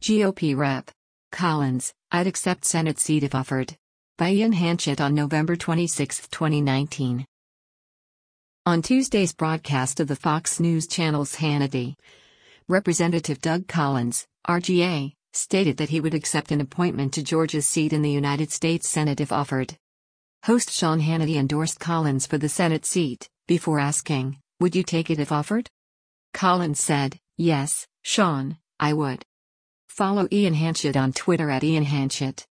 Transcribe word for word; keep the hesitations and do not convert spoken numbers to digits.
G O P Rep. Collins, I'd accept Senate seat if offered. By Ian Hanchett on November twenty-sixth, twenty nineteen. On Tuesday's broadcast of the Fox News Channel's Hannity, Representative Doug Collins, R G A, stated that he would accept an appointment to Georgia's seat in the United States Senate if offered. Host Sean Hannity endorsed Collins for the Senate seat, before asking, "Would you take it if offered?" Collins said, "Yes, Sean, I would." Follow Ian Hanchett on Twitter at Ian Hanchett.